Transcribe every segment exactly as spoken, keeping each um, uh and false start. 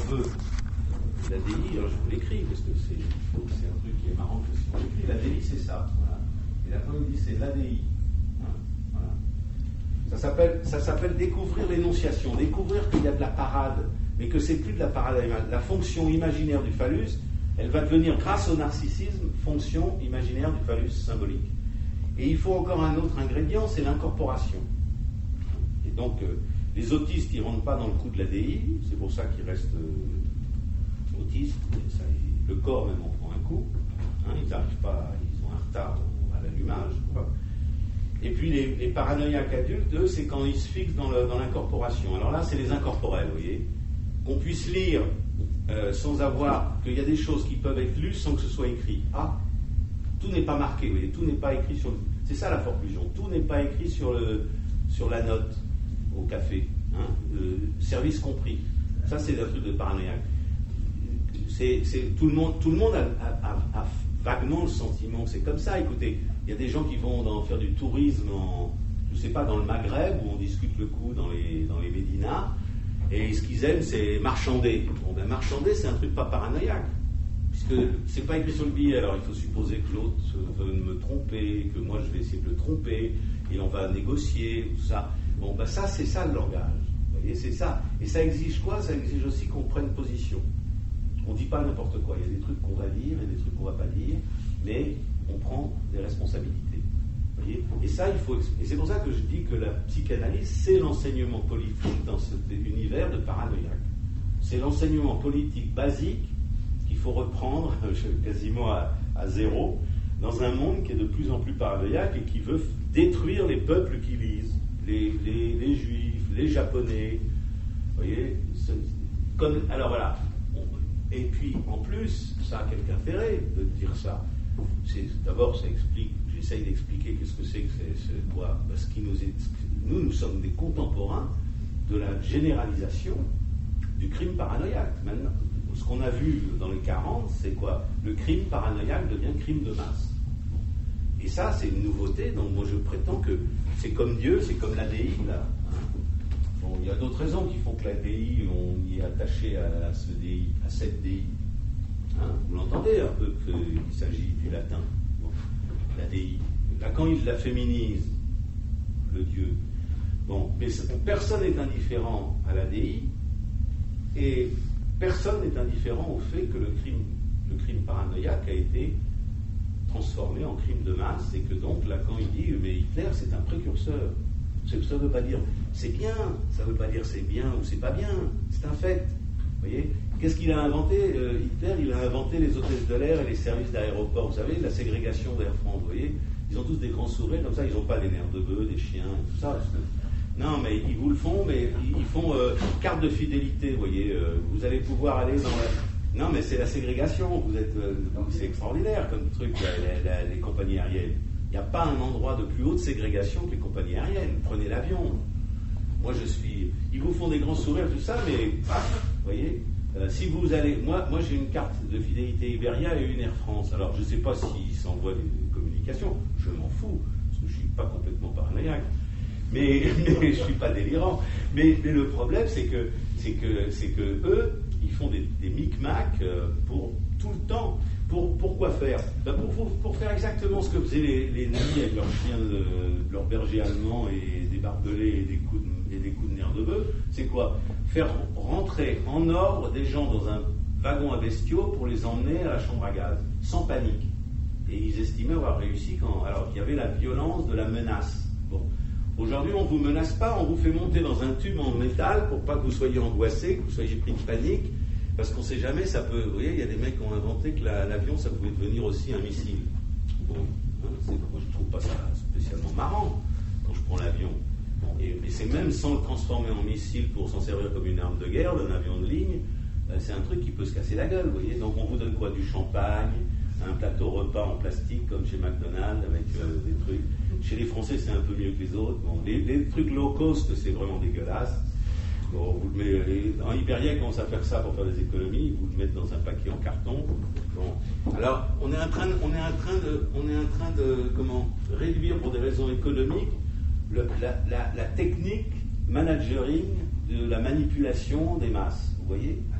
veut l'A D I, alors je vous l'écris, parce que c'est, c'est un truc qui est marrant que si on l'écrit, l'A D I c'est ça. Voilà. Et là, quand il dit c'est l'A D I. Voilà. Ça s'appelle, ça s'appelle découvrir l'énonciation, découvrir qu'il y a de la parade, mais que c'est plus de la parade. La fonction imaginaire du phallus, elle va devenir, grâce au narcissisme, fonction imaginaire du phallus symbolique. Et il faut encore un autre ingrédient, c'est l'incorporation. Et donc, euh, les autistes, ils ne rentrent pas dans le coup de l'A D I, c'est pour ça qu'ils restent euh, autistes. Ça, le corps même en prend un coup. Hein, ils n'arrivent pas, ils ont un retard à l'allumage. Quoi. Et puis les, les paranoïaques adultes, eux, c'est quand ils se fixent dans, le, dans l'incorporation. Alors là, c'est les incorporels, vous voyez. Qu'on puisse lire euh, sans avoir, qu'il y a des choses qui peuvent être lues sans que ce soit écrit. Ah, tout n'est pas marqué, vous voyez, tout n'est pas écrit sur le... C'est ça la forclusion, tout n'est pas écrit sur, le, sur la note au café, hein, euh, service compris. Ça, c'est un truc de paranoïaque. C'est, c'est, tout le monde, tout le monde a, a, a, a vaguement le sentiment que c'est comme ça. Écoutez, il y a des gens qui vont dans, faire du tourisme, en, je ne sais pas, dans le Maghreb, où on discute le coup dans les, dans les médinas, et ce qu'ils aiment, c'est marchander. Bon, ben, marchander, c'est un truc pas paranoïaque. Puisque c'est pas écrit sur le billet, alors il faut supposer que l'autre veut me tromper, que moi je vais essayer de le tromper, et on va négocier, tout ça. Bon, ben ça, c'est ça le langage. Vous voyez, c'est ça. Et ça exige quoi? Ça exige aussi qu'on prenne position. On ne dit pas n'importe quoi. Il y a des trucs qu'on va dire et des trucs qu'on ne va pas dire, mais on prend des responsabilités. Vous voyez, et ça, il faut. Et c'est pour ça que je dis que la psychanalyse, c'est l'enseignement politique dans cet univers de paranoïaque. C'est l'enseignement politique basique qu'il faut reprendre quasiment à, à zéro dans un monde qui est de plus en plus paranoïaque et qui veut détruire les peuples qui lisent, les, les, les juifs, les japonais. Vous voyez, comme, alors voilà. Et puis en plus, ça a quelque intérêt de dire ça. C'est, d'abord, ça explique. J'essaye d'expliquer qu'est-ce que c'est que c'est, c'est quoi. Parce que nous, nous, nous sommes des contemporains de la généralisation du crime paranoïaque. Maintenant, ce qu'on a vu dans les quarante, c'est quoi? Le crime paranoïaque devient crime de masse. Et ça, c'est une nouveauté. Donc moi, je prétends que c'est comme Dieu, c'est comme l'A D I, là. Hein. Bon, il y a d'autres raisons qui font que l'A D I, on y est attaché à, à ce D I, à cette D I. Hein, vous l'entendez un peu qu'il s'agit du latin. Bon, l'A D I. Là, quand il la féminise, le Dieu. Bon, mais personne n'est indifférent à l'A D I, et personne n'est indifférent au fait que le crime, le crime paranoïaque a été transformé en crime de masse, et que donc, là, quand il dit « mais Hitler, c'est un précurseur », ça ne veut pas dire « c'est bien », ça ne veut pas dire « c'est bien » ou « c'est pas bien », c'est un fait. Vous voyez, qu'est-ce qu'il a inventé, euh, Hitler? Il a inventé les hôtesses de l'air et les services d'aéroport, vous savez, la ségrégation d'Air France, vous voyez. Ils ont tous des grands sourires, comme ça, ils n'ont pas des nerfs de bœuf, des chiens, et tout ça. Non, mais ils vous le font, mais ils font euh, carte de fidélité, vous voyez. Euh, vous allez pouvoir aller dans la... Non, mais c'est la ségrégation, vous êtes, euh, c'est extraordinaire comme truc, la, la, la, les compagnies aériennes. Il n'y a pas un endroit de plus haute ségrégation que les compagnies aériennes. Prenez l'avion. Moi, je suis... Ils vous font des grands sourires, tout ça, mais... Paf, vous voyez, euh, si vous allez... Moi, moi, j'ai une carte de fidélité Iberia et une Air France. Alors, je ne sais pas s'ils s'envoient des communications. Je m'en fous, parce que je ne suis pas complètement paranoïaque. Mais, mais je ne suis pas délirant. Mais, mais le problème, c'est que, c'est que, c'est que eux, ils font des, des micmacs pour tout le temps. Pour, pour quoi faire? Ben pour, pour, pour faire exactement ce que faisaient les, les nazis avec leurs chiens, de, leurs bergers allemands et des barbelés et des coups de, et des coups de nerfs de bœuf. C'est quoi? Faire rentrer en ordre des gens dans un wagon à bestiaux pour les emmener à la chambre à gaz, sans panique. Et ils estimaient avoir réussi quand, alors qu'il y avait la violence de la menace. Bon. Aujourd'hui, on ne vous menace pas, on vous fait monter dans un tube en métal pour pas que vous soyez angoissé, que vous soyez pris de panique, parce qu'on ne sait jamais, ça peut... Vous voyez, il y a des mecs qui ont inventé que la, l'avion, ça pouvait devenir aussi un missile. Bon, hein, c'est, moi, je ne trouve pas ça spécialement marrant quand je prends l'avion. Bon, et, et c'est même sans le transformer en missile pour s'en servir comme une arme de guerre, d'un avion de ligne, ben, c'est un truc qui peut se casser la gueule, vous voyez. Donc on vous donne quoi? Du champagne, un plateau repas en plastique, comme chez McDonald's, avec euh, des trucs... Chez les Français, c'est un peu mieux que les autres. Bon, les, les trucs low cost, c'est vraiment dégueulasse. Bon, vous le mettez, en Iberia, ils commencent à faire ça pour faire des économies. Vous le mettez dans un paquet en carton. Bon. Alors, on est en train de, on est en train de, on est en train de, comment, réduire pour des raisons économiques le, la, la, la technique managering de la manipulation des masses. Vous voyez? Bon.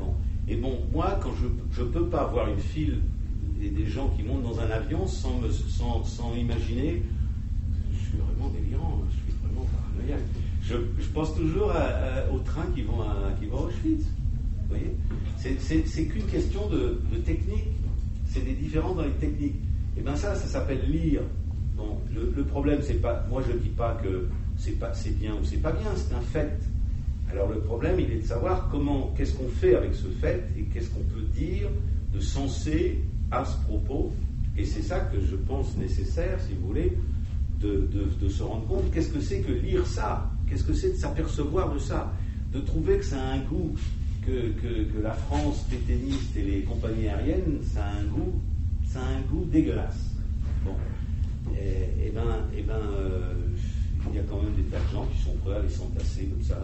Et bon, moi, quand je ne peux pas voir une file et des gens qui montent dans un avion sans, me, sans, sans imaginer, je suis vraiment délirant, je suis vraiment paranoïaque. Je, je pense toujours à, à, aux trains qui vont à, qui vont à Auschwitz. Vous voyez, c'est, c'est, c'est qu'une question de, de technique. C'est des différences dans les techniques. Et bien ça, ça s'appelle lire. Bon, le, le problème, c'est pas. Moi, je ne dis pas que c'est, pas, c'est bien ou c'est pas bien, c'est un fait. Alors le problème, il est de savoir comment, qu'est-ce qu'on fait avec ce fait et qu'est-ce qu'on peut dire de sensé à ce propos. Et c'est ça que je pense nécessaire, si vous voulez, de, de, de se rendre compte. Qu'est-ce que c'est que lire ça? Qu'est-ce que c'est de s'apercevoir de ça? De trouver que ça a un goût, que, que, que la France pétainiste et les compagnies aériennes, ça a un goût, ça a un goût dégueulasse. Bon. Et, et ben, et ben euh, il y a quand même des tas de gens qui sont prêts à les s'entasser comme ça.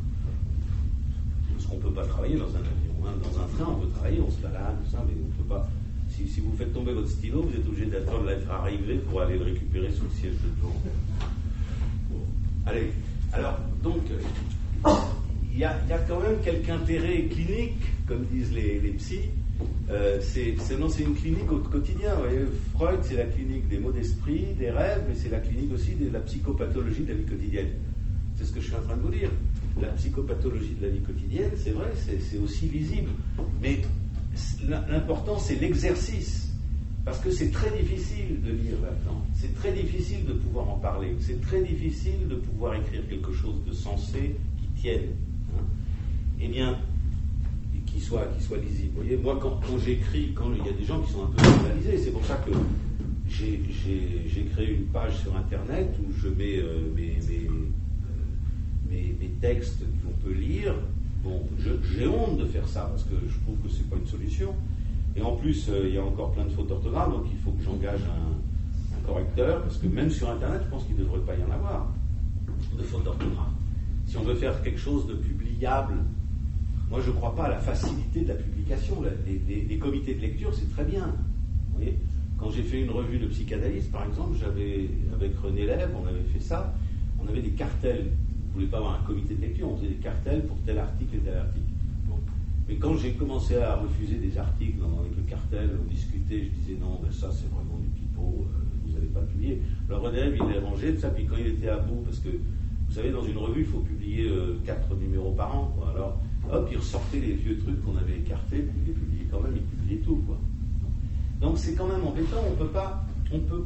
Parce qu'on ne peut pas travailler dans un avion. Hein. Dans un train, on peut travailler, on se balade, tout ça, mais on ne peut pas. Si, si vous faites tomber votre stylo, vous êtes obligé d'attendre l'être arrivé pour aller le récupérer sur le siège de devant. Bon. Allez. Alors, donc, il y, y a quand même quelque intérêt clinique, comme disent les, les psys. Euh, c'est, c'est, non, c'est une clinique au quotidien. Vous voyez, Freud, c'est la clinique des maux d'esprit, des rêves, mais c'est la clinique aussi de la psychopathologie de la vie quotidienne. C'est ce que je suis en train de vous dire. La psychopathologie de la vie quotidienne, c'est vrai, c'est, c'est aussi visible. Mais l'important, c'est l'exercice. Parce que c'est très difficile de lire là-dedans. C'est très difficile de pouvoir en parler. C'est très difficile de pouvoir écrire quelque chose de sensé qui tienne. Hein. Eh bien, qui soit, qui soit lisible. Vous voyez, moi, quand, quand j'écris, quand il y a des gens qui sont un peu scandalisés, c'est pour ça que j'ai, j'ai, j'ai créé une page sur Internet où je mets euh, mes, mes, euh, mes, mes textes qu'on peut lire. Bon, je, j'ai honte de faire ça parce que je trouve que c'est pas une solution. Et en plus, euh, il y a encore plein de fautes d'orthographe, donc il faut que j'engage un, un correcteur, parce que même sur Internet, je pense qu'il ne devrait pas y en avoir de fautes d'orthographe. Si on veut faire quelque chose de publiable, moi je ne crois pas à la facilité de la publication. Les, les, les comités de lecture, c'est très bien. Vous voyez, quand j'ai fait une revue de psychanalyse, par exemple, j'avais, avec René Lèvre, on avait fait ça, on avait des cartels. On ne voulait pas avoir un comité de lecture, on faisait des cartels pour tel article et tel article. Mais quand j'ai commencé à refuser des articles avec le cartel, on discutait, je disais non, ben ça c'est vraiment du pipeau, euh, vous n'allez pas publier. Alors René, il les rangeait, tout ça, puis quand il était à bout, parce que vous savez, dans une revue, il faut publier euh, quatre numéros par an, quoi. Alors hop, il ressortait les vieux trucs qu'on avait écartés, puis il les publiait quand même, il publiait tout, quoi. Donc c'est quand même embêtant, on peut pas, on peut.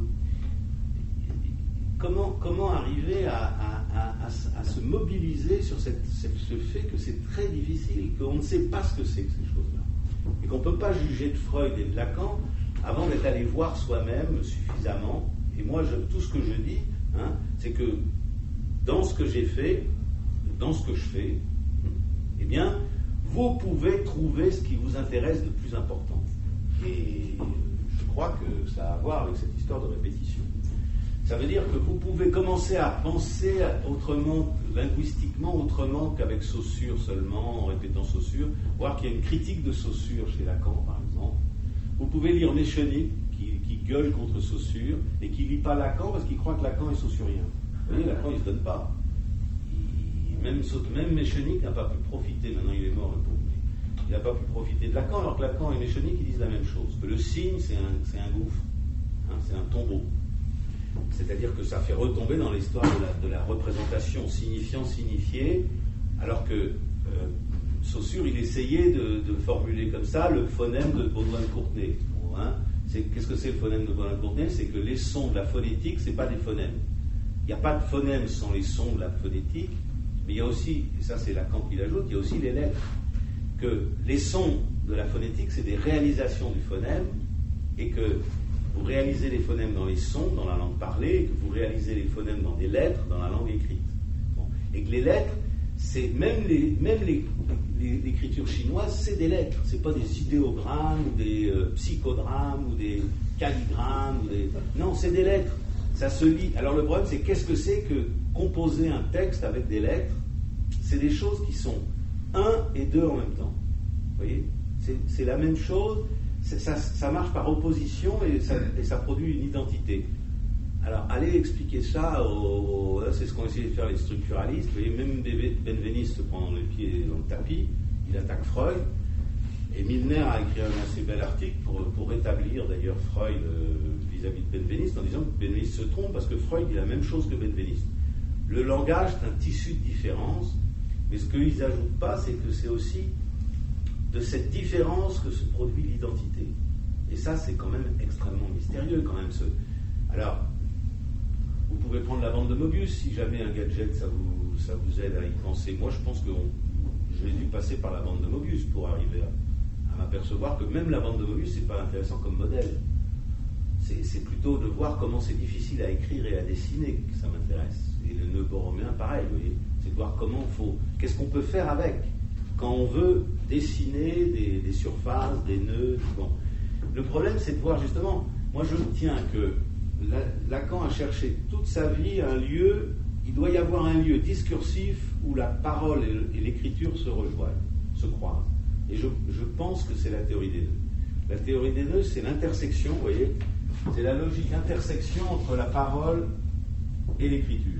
Comment, comment arriver à, à, à, à, à se mobiliser sur cette, cette, ce fait que c'est très difficile, qu'on ne sait pas ce que c'est que ces choses-là, et qu'on ne peut pas juger de Freud et de Lacan avant d'être allé voir soi-même suffisamment. Et moi, je, tout ce que je dis, hein, c'est que dans ce que j'ai fait, dans ce que je fais, eh bien, vous pouvez trouver ce qui vous intéresse de plus important. Et je crois que ça a à voir avec cette histoire de répétition. Ça veut dire que vous pouvez commencer à penser autrement, linguistiquement autrement qu'avec Saussure seulement, en répétant Saussure, voir qu'il y a une critique de Saussure chez Lacan, par exemple. Vous pouvez lire Méchenique, qui, qui gueule contre Saussure, et qui ne lit pas Lacan parce qu'il croit que Lacan est saussurien. Vous voyez, Lacan, il ne se donne pas. Il, même, même Méchenique n'a pas pu profiter, maintenant il est mort, le pauvre. Il n'a pas pu profiter de Lacan, alors que Lacan et Méchenique, ils disent la même chose, que le signe, c'est un, c'est un gouffre, hein, c'est un tombeau. C'est-à-dire que ça fait retomber dans l'histoire de la, de la représentation signifiant-signifié, alors que euh, Saussure, il essayait de, de formuler comme ça le phonème de Baudouin-Courtenay. Bon, hein, c'est, qu'est-ce que c'est le phonème de Baudouin-Courtenay? C'est que les sons de la phonétique, ce n'est pas des phonèmes. Il n'y a pas de phonèmes sans les sons de la phonétique, mais il y a aussi, et ça c'est Lacan qui l'ajoute, il y a aussi les lettres. Que les sons de la phonétique, c'est des réalisations du phonème, et que vous réalisez les phonèmes dans les sons, dans la langue parlée, et que vous réalisez les phonèmes dans des lettres, dans la langue écrite. Bon. Et que les lettres, c'est même, les, même les, les, l'écriture chinoise, c'est des lettres. C'est pas des idéogrammes, ou des euh, psychodrammes, ou des calligrammes, ou des... Non, c'est des lettres. Ça se lit. Alors le problème, c'est qu'est-ce que c'est que composer un texte avec des lettres? C'est des choses qui sont un et deux en même temps. Vous voyez? C'est, c'est la même chose. Ça, ça marche par opposition et ça, et ça produit une identité. Alors, allez expliquer ça, au, au, c'est ce qu'ont essayé de faire les structuralistes. Vous voyez, même Benveniste se prend les pieds dans le tapis, il attaque Freud. Et Milner a écrit un assez bel article pour, pour rétablir d'ailleurs Freud euh, vis-à-vis de Benveniste, en disant que Benveniste se trompe parce que Freud dit la même chose que Benveniste. Le langage est un tissu de différence, mais ce qu'ils n'ajoutent pas, c'est que c'est aussi de cette différence que se produit l'identité. Et ça, c'est quand même extrêmement mystérieux, quand même. Ce... Alors, vous pouvez prendre la bande de Mobius, si jamais un gadget, ça vous, ça vous aide à y penser. Moi, je pense que on, j'ai dû passer par la bande de Mobius pour arriver à, à m'apercevoir que même la bande de Mobius, c'est pas intéressant comme modèle. C'est, c'est plutôt de voir comment c'est difficile à écrire et à dessiner que ça m'intéresse. Et le nœud borroméen, pareil, vous voyez. C'est de voir comment il faut... Qu'est-ce qu'on peut faire avec quand on veut dessiner des, des surfaces, des nœuds. Bon. Le problème, c'est de voir justement... Moi, je tiens que la, Lacan a cherché toute sa vie un lieu... Il doit y avoir un lieu discursif où la parole et l'écriture se rejoignent, se croisent. Et je, je pense que c'est la théorie des nœuds. La théorie des nœuds, c'est l'intersection, vous voyez, c'est la logique intersection entre la parole et l'écriture,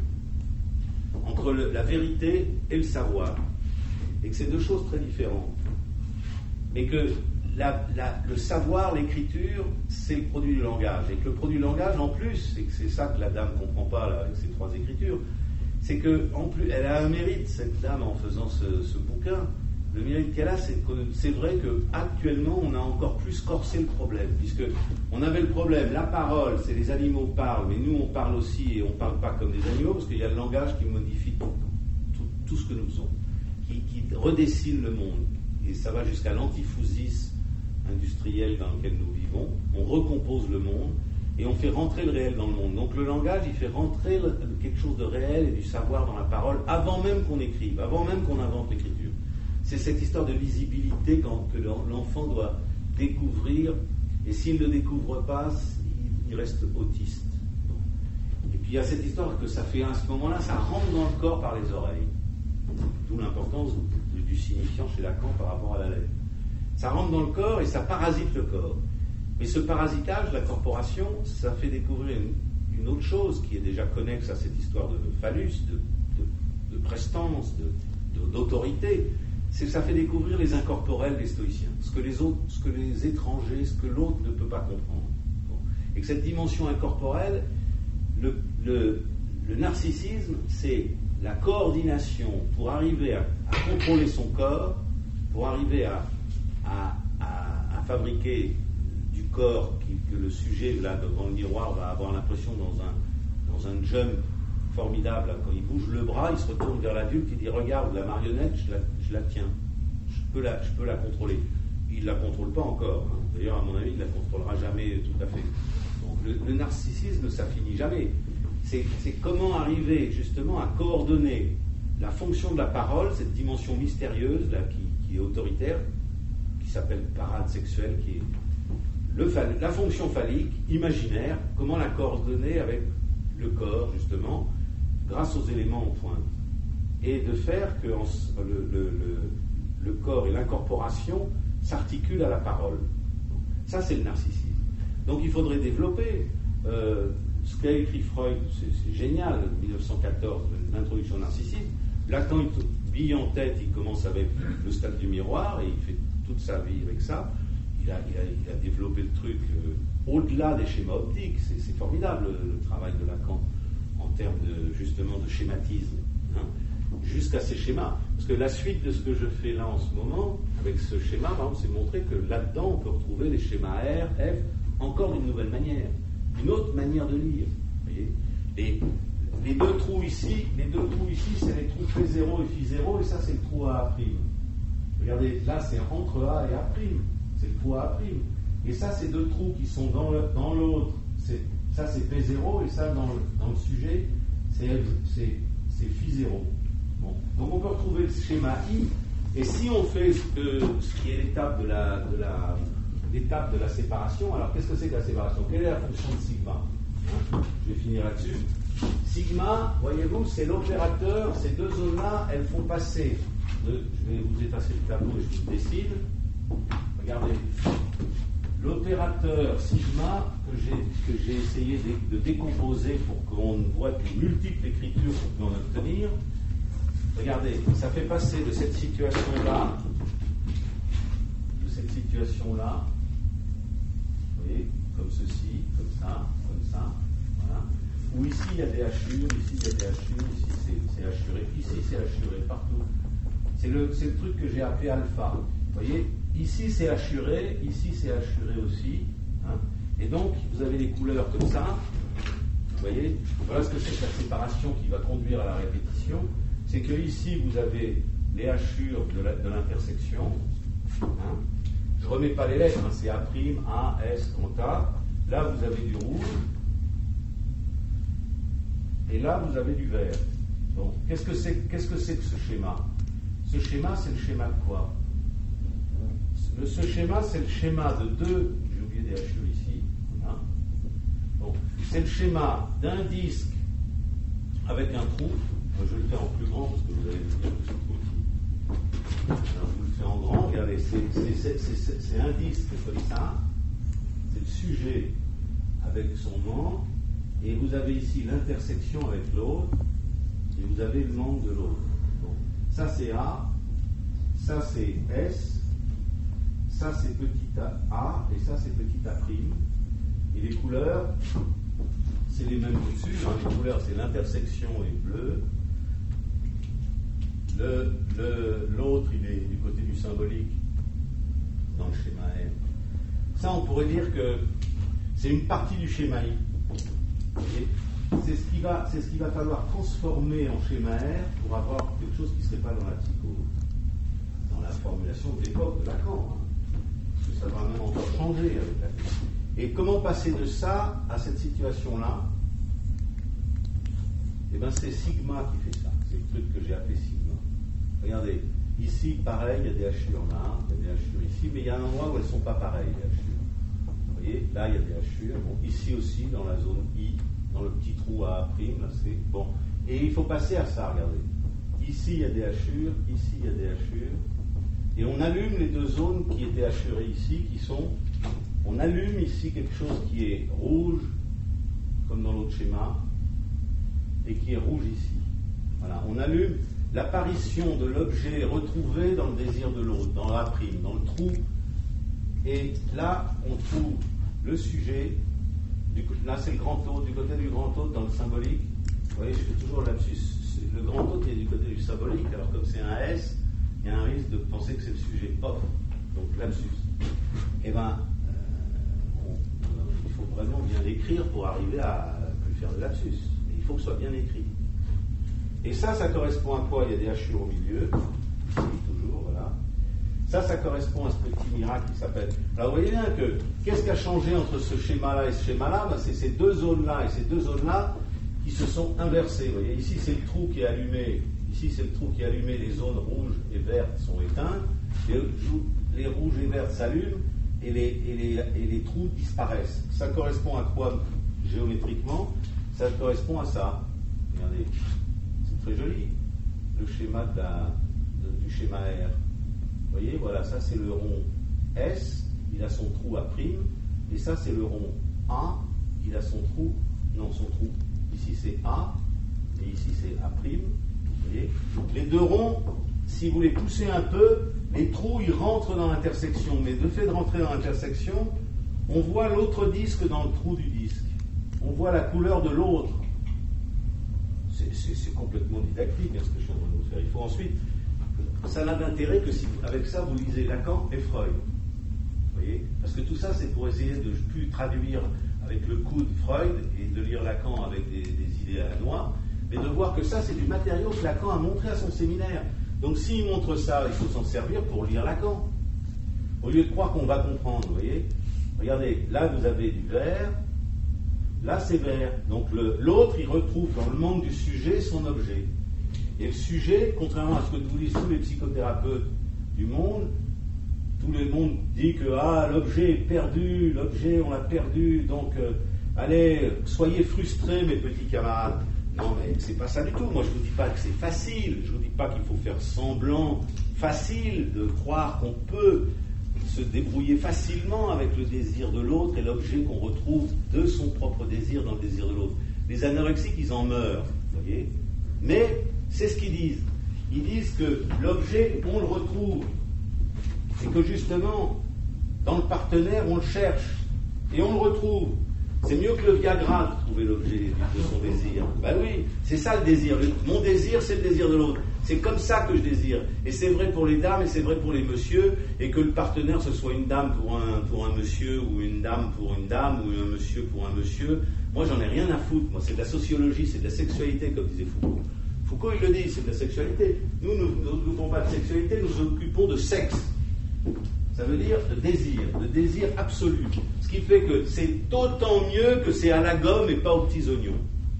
entre le, la vérité et le savoir, et que c'est deux choses très différentes. Mais que la, la, le savoir, l'écriture, c'est le produit du langage, et que le produit du langage, en plus, et que c'est ça que la dame ne comprend pas là, avec ces trois écritures, c'est qu'en plus, elle a un mérite, cette dame, en faisant ce, ce bouquin. Le mérite qu'elle a, c'est que c'est vrai qu'actuellement, on a encore plus corsé le problème, puisque on avait le problème, la parole, c'est les animaux parlent, mais nous, on parle aussi, et on ne parle pas comme des animaux, parce qu'il y a le langage qui modifie tout, tout, tout ce que nous faisons, qui, qui redessine le monde, et ça va jusqu'à l'antiphousis industriel dans lequel nous vivons. On recompose le monde, et on fait rentrer le réel dans le monde. Donc le langage, il fait rentrer le, quelque chose de réel et du savoir dans la parole, avant même qu'on écrive, avant même qu'on invente l'écriture. C'est cette histoire de lisibilité quand, que l'enfant doit découvrir, et s'il ne le découvre pas, il, il reste autiste. Et puis il y a cette histoire que ça fait, à ce moment-là, ça rentre dans le corps par les oreilles. D'où l'importance du, du signifiant chez Lacan par rapport à la lettre. Ça rentre dans le corps et ça parasite le corps. Mais ce parasitage, la corporation, ça fait découvrir une, une autre chose qui est déjà connexe à cette histoire de phallus, de, de, de prestance, de, de, d'autorité. C'est que ça fait découvrir les incorporels des stoïciens, ce que les autres, ce que les étrangers, ce que l'autre ne peut pas comprendre. Bon. Et que cette dimension incorporelle, le, le, le narcissisme, c'est la coordination pour arriver à, à contrôler son corps, pour arriver à, à, à, à fabriquer du corps qui, que le sujet, là, devant le miroir, va avoir l'impression dans un, dans un jump formidable. Quand il bouge le bras, il se retourne vers l'adulte, il dit « Regarde, la marionnette, je la, je la tiens, je peux la, je peux la contrôler. » Il ne la contrôle pas encore. Hein. D'ailleurs, à mon avis, il ne la contrôlera jamais tout à fait. Donc, le, le narcissisme, ça finit jamais. C'est, c'est comment arriver, justement, à coordonner la fonction de la parole, cette dimension mystérieuse, là, qui, qui est autoritaire, qui s'appelle parade sexuelle, qui est le, la fonction phallique, imaginaire, comment la coordonner avec le corps, justement, grâce aux éléments en pointe, et de faire que en, le, le, le, le corps et l'incorporation s'articulent à la parole. Ça, c'est le narcissisme. Donc, il faudrait développer euh, ce qu'a écrit Freud, c'est, c'est génial, dix-neuf cent quatorze, l'introduction au narcissisme. Lacan, il bille en tête, il commence avec le stade du miroir, et il fait toute sa vie avec ça. Il a, il a, il a développé le truc euh, au-delà des schémas optiques. C'est, c'est formidable, le, le travail de Lacan, en termes de, justement de schématisme, hein, jusqu'à ces schémas. Parce que la suite de ce que je fais là en ce moment, avec ce schéma, par exemple, c'est montrer que là-dedans, on peut retrouver les schémas R, F, encore d'une nouvelle manière, une autre manière de lire. Vous voyez, les, les deux trous ici, les deux trous ici, c'est les trous P zéro et Phi zéro, et ça, c'est le trou A A'. Regardez, là, c'est entre A et A'. C'est le trou A'. Et ça, c'est deux trous qui sont dans, le, dans l'autre. C'est, ça, c'est P zéro, et ça, dans le, dans le sujet, c'est, c'est, c'est Phi zéro. Bon. Donc, on peut retrouver le schéma I, et si on fait ce, que, ce qui est l'étape de la, de, la, l'étape de la séparation, alors qu'est-ce que c'est que la séparation? Quelle est la fonction de sigma? Je vais finir là-dessus. Sigma, voyez-vous, c'est l'opérateur, ces deux zones-là, elles font passer, de, je vais vous effacer le tableau et je vous décide. Regardez, l'opérateur sigma que j'ai, que j'ai essayé de, de décomposer pour qu'on voit les multiples écritures qu'on peut en obtenir, regardez, ça fait passer de cette situation-là, de cette situation-là, vous voyez, comme ceci, comme ça, comme ça, voilà. Ou ici il y a des hachures, ici il y a des hachures, ici c'est, c'est hachuré, ici c'est hachuré, partout. C'est le, c'est le truc que j'ai appelé alpha. Vous voyez, ici c'est hachuré, ici c'est hachuré aussi. Hein. Et donc, vous avez des couleurs comme ça. Vous voyez, voilà ce que c'est que la séparation qui va conduire à la répétition. C'est que ici, vous avez les hachures de, la, de l'intersection. Hein. Je ne remets pas les lettres, hein, c'est A', A, S, A. Là, vous avez du rouge. Et là, vous avez du vert. Donc, qu'est-ce que c'est, qu'est-ce que, c'est que ce schéma? Ce schéma, c'est le schéma de quoi? Le, Ce schéma, c'est le schéma de deux, j'ai oublié des hachures ici, voilà. Bon, c'est le schéma d'un disque avec un trou. Moi, je vais le faire en plus grand parce que vous allez me dire que c'est trop petit. Alors, je vous le fais en grand. Regardez, c'est, c'est, c'est, c'est, c'est un disque comme ça. C'est le sujet avec son membre. Et vous avez ici l'intersection avec l'autre. Et vous avez le membre de l'autre. Bon. Ça, c'est A. Ça, c'est S. Ça, c'est petit a et ça, c'est petit a'. Et les couleurs, c'est les mêmes au-dessus. Hein. Les couleurs, c'est l'intersection est bleue. Le, le, l'autre, il est du côté du symbolique dans le schéma R. Ça, on pourrait dire que c'est une partie du schéma I. Et c'est ce qui va, c'est ce qu'il va falloir transformer en schéma R pour avoir quelque chose qui ne serait pas dans la psychose, dans la formulation de l'époque de Lacan. Hein. Parce que ça va même encore changer avec Lacan. Et comment passer de ça à cette situation-là? Eh bien, c'est sigma qui fait ça. C'est le truc que j'ai appelé sigma. Regardez, ici, pareil, il y a des hachures là, il y a des hachures ici, mais il y a un endroit où elles ne sont pas pareilles, les hachures. Vous voyez, là, il y a des hachures. Bon, ici aussi, dans la zone I, dans le petit trou à A', là, c'est bon. Et il faut passer à ça, regardez. Ici, il y a des hachures, ici, il y a des hachures. Et on allume les deux zones qui étaient hachurées ici, qui sont... On allume ici quelque chose qui est rouge, comme dans l'autre schéma, et qui est rouge ici. Voilà, on allume l'apparition de l'objet retrouvé dans le désir de l'autre, dans la prime, dans le trou. Et là, on trouve le sujet. Du, là, c'est le grand hôte, du côté du grand hôte, dans le symbolique. Vous voyez, je fais toujours le lapsus. Le grand hôte est du côté du symbolique, alors comme c'est un S, il y a un risque de penser que c'est le sujet. Pof, donc lapsus. Eh bien, il faut vraiment bien l'écrire pour arriver à ne plus faire de lapsus. Mais il faut que ce soit bien écrit. Et ça, ça correspond à quoi? Il y a des hachures au milieu. Ici, toujours, voilà. Ça, ça correspond à ce petit miracle qui s'appelle... Alors, vous voyez bien que, qu'est-ce qui a changé entre ce schéma-là et ce schéma-là? Ben, c'est ces deux zones-là et ces deux zones-là qui se sont inversées. Vous voyez, ici, c'est le trou qui est allumé. Ici, c'est le trou qui est allumé. Les zones rouges et vertes sont éteintes. Les, les rouges et vertes s'allument. Et les, et, les, et les trous disparaissent. Ça correspond à quoi géométriquement? Ça correspond à ça. Regardez, c'est très joli, le schéma de la, de, du schéma R. Vous voyez, voilà, ça c'est le rond S, il a son trou A', et ça c'est le rond A, il a son trou, non, son trou, ici c'est A, et ici c'est A'. Vous voyez, les deux ronds, si vous les poussez un peu, les trous, ils rentrent dans l'intersection. Mais de fait de rentrer dans l'intersection, on voit l'autre disque dans le trou du disque. On voit la couleur de l'autre. C'est, c'est, c'est complètement didactique, hein, ce que je suis en train de vous faire. Il faut ensuite... Ça n'a d'intérêt que si, avec ça, vous lisez Lacan et Freud. Vous voyez? Parce que tout ça, c'est pour essayer de plus traduire avec le coude Freud et de lire Lacan avec des, des idées à la noix, mais de voir que ça, c'est du matériau que Lacan a montré à son séminaire. Donc s'il montre ça, il faut s'en servir pour lire Lacan. Au lieu de croire qu'on va comprendre, vous voyez. Regardez, là vous avez du vert, là c'est vert. Donc le, l'autre, il retrouve dans le monde du sujet son objet. Et le sujet, contrairement à ce que vous disent tous les psychothérapeutes du monde, tout le monde dit que ah, l'objet est perdu, l'objet on l'a perdu, donc euh, allez, soyez frustrés mes petits camarades. Non, mais c'est pas ça du tout. Moi, je ne vous dis pas que c'est facile. Je ne vous dis pas qu'il faut faire semblant facile de croire qu'on peut se débrouiller facilement avec le désir de l'autre et l'objet qu'on retrouve de son propre désir dans le désir de l'autre. Les anorexiques, ils en meurent, vous voyez. Mais c'est ce qu'ils disent. Ils disent que l'objet, on le retrouve. Et que justement, Dans le partenaire, on le cherche et on le retrouve. C'est mieux que le Viagra de trouver l'objet de son désir. Ben oui, c'est ça le désir. Le, mon désir, c'est le désir de l'autre. C'est comme ça que je désire. Et c'est vrai pour les dames et c'est vrai pour les messieurs. Et que le partenaire, ce soit une dame pour un, pour un monsieur ou une dame pour une dame ou un monsieur pour un monsieur. Moi, j'en ai rien à foutre. Moi, c'est de la sociologie, c'est de la sexualité, comme disait Foucault. Foucault, il le dit, c'est de la sexualité. Nous, nous ne nous occupons pas de sexualité, nous nous occupons de sexe. Ça veut dire de désir, de désir absolu. Ce qui fait que c'est d'autant mieux que c'est à la gomme et pas aux petits oignons.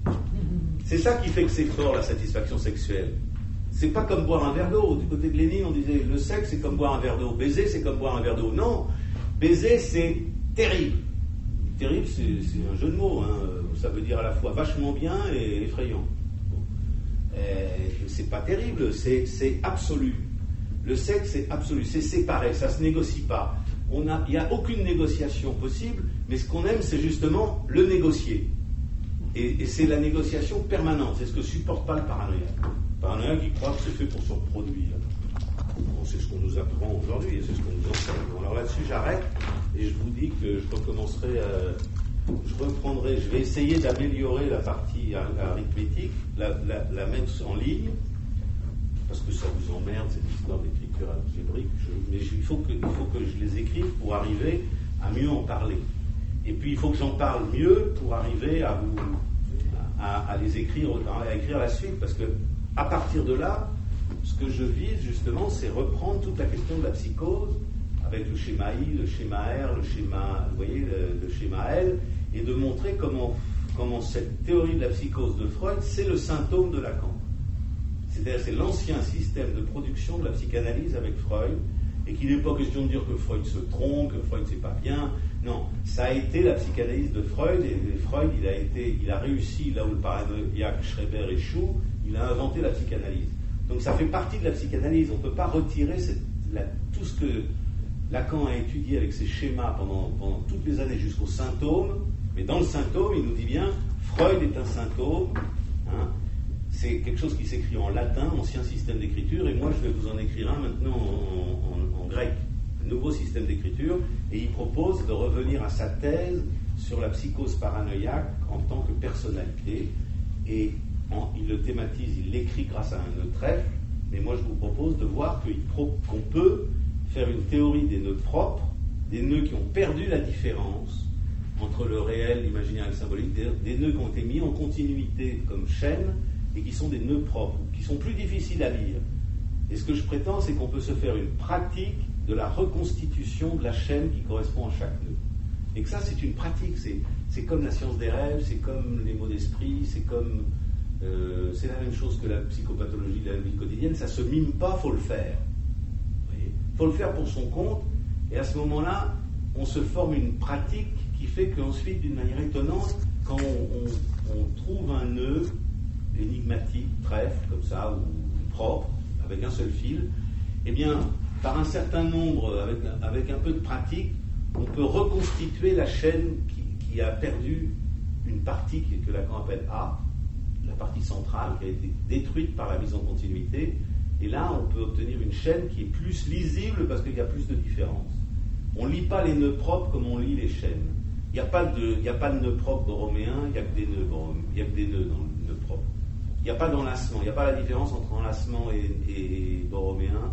C'est ça qui fait que c'est fort, la satisfaction sexuelle. C'est pas comme boire un verre d'eau. Du côté de Lénine, on disait le sexe, c'est comme boire un verre d'eau. Baiser, c'est comme boire un verre d'eau. Non, baiser, c'est terrible. Terrible, c'est, c'est un jeu de mots. Hein. Ça veut dire à la fois vachement bien et effrayant. Bon. Et c'est pas terrible, c'est, c'est absolu. Le sexe, c'est absolu, c'est séparé, ça ne se négocie pas. Il n'y a aucune négociation possible, mais ce qu'on aime, c'est justement le négocier. Et, et c'est la négociation permanente, c'est ce que ne supporte pas le paranoïaque. Le paranoïaque, il croit que c'est fait pour se reproduire. Bon, c'est ce qu'on nous apprend aujourd'hui, et c'est ce qu'on nous enseigne. Bon, alors là-dessus, j'arrête, et je vous dis que je recommencerai, euh, je reprendrai, je vais essayer d'améliorer la partie arithmétique, la, la, la mettre en ligne, parce que ça vous emmerde, cette histoire d'écriture algébrique, je, mais il faut, que, il faut que je les écrive pour arriver à mieux en parler. Et puis il faut que j'en parle mieux pour arriver à, vous, à, à les écrire, à écrire la suite, parce que à partir de là, ce que je vise justement, c'est reprendre toute la question de la psychose, avec le schéma I, le schéma R, le schéma, vous voyez, le, le schéma L, et de montrer comment, comment cette théorie de la psychose de Freud, c'est le symptôme de Lacan. C'est-à-dire c'est l'ancien système de production de la psychanalyse avec Freud, et qu'il n'est pas question de dire que Freud se trompe, que Freud c'est pas bien. Non, ça a été la psychanalyse de Freud, et Freud il a, été, il a réussi, là où le paranoïaque Schreber échoue, il a inventé la psychanalyse. Donc ça fait partie de la psychanalyse, on ne peut pas retirer cette, la, tout ce que Lacan a étudié avec ses schémas pendant, pendant toutes les années jusqu'au symptôme, mais dans le symptôme, il nous dit bien, Freud est un symptôme, hein. C'est quelque chose qui s'écrit en latin, ancien système d'écriture, et moi je vais vous en écrire un maintenant en, en, en grec, un nouveau système d'écriture, et il propose de revenir à sa thèse sur la psychose paranoïaque en tant que personnalité, et en, il le thématise, il l'écrit grâce à un nœud trèfle, mais moi je vous propose de voir pro, qu'on peut faire une théorie des nœuds propres, des nœuds qui ont perdu la différence entre le réel, l'imaginaire et le symbolique, des, des nœuds qui ont été mis en continuité comme chaîne, et qui sont des nœuds propres, qui sont plus difficiles à lire. Et ce que je prétends, c'est qu'on peut se faire une pratique de la reconstitution de la chaîne qui correspond à chaque nœud. Et que ça, c'est une pratique, c'est, c'est comme la science des rêves, c'est comme les mots d'esprit, c'est comme... Euh, c'est la même chose que la psychopathologie de la vie quotidienne, ça se mime pas, il faut le faire. Il faut le faire pour son compte, et à ce moment-là, on se forme une pratique qui fait qu'ensuite, d'une manière étonnante, quand on, on, on trouve un nœud énigmatique, trèfle, comme ça, ou propre, avec un seul fil, eh bien, par un certain nombre, avec, avec un peu de pratique, on peut reconstituer la chaîne qui, qui a perdu une partie que Lacan appelle A, la partie centrale, qui a été détruite par la mise en continuité, et là, on peut obtenir une chaîne qui est plus lisible parce qu'il y a plus de différence. On ne lit pas les nœuds propres comme on lit les chaînes. Il n'y a pas de, il n'y a pas de nœud propre borroméen, il n'y a que des nœuds, il y a que des nœuds dans le nœud propre. Il n'y a pas d'enlacement, il n'y a pas la différence entre enlacement et, et, et borroméen.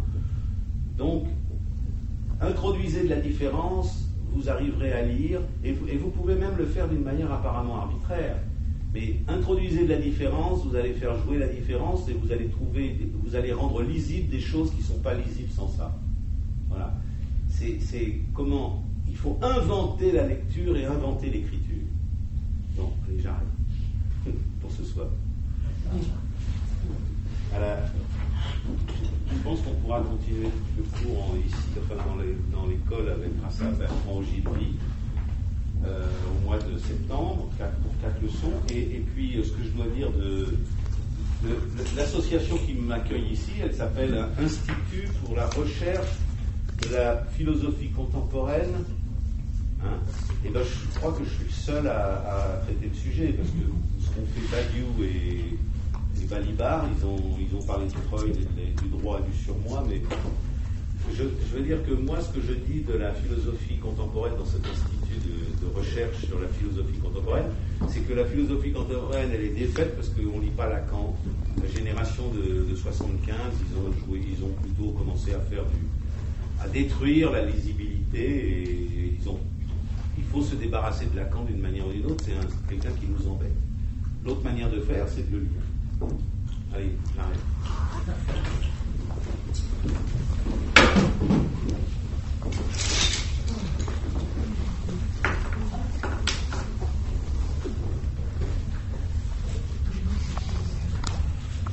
Donc, introduisez de la différence, vous arriverez à lire, et vous, et vous pouvez même le faire d'une manière apparemment arbitraire. Mais introduisez de la différence, vous allez faire jouer la différence, et vous allez trouver, vous allez rendre lisibles des choses qui ne sont pas lisibles sans ça. Voilà. C'est, c'est comment il faut inventer la lecture et inventer l'écriture. Bon, allez, j'arrête pour ce soir. Alors, je pense qu'on pourra continuer le cours en, ici, enfin dans, les, dans l'école avec grâce à Bertrand Ogilvy euh, au mois de septembre quatre, pour quatre leçons. Et, et puis, ce que je dois dire de, de, de l'association qui m'accueille ici, elle s'appelle Institut pour la recherche de la philosophie contemporaine. Hein, et ben, je crois que je suis le seul à, à traiter le sujet, parce que ce qu'ont fait Badiou et et Balibar, ils ont, ils ont parlé de Freud et du droit et du surmoi, mais je, je veux dire que moi, ce que je dis de la philosophie contemporaine dans cet institut de, de recherche sur la philosophie contemporaine, c'est que la philosophie contemporaine, elle est défaite parce qu'on ne lit pas Lacan. La génération de, de soixante-quinze, ils ont, joué, ils ont plutôt commencé à faire du, à détruire la lisibilité et ils ont, il faut se débarrasser de Lacan d'une manière ou d'une autre. C'est un, quelqu'un qui nous embête. L'autre manière de faire, c'est de le lire. Allez, j'arrête.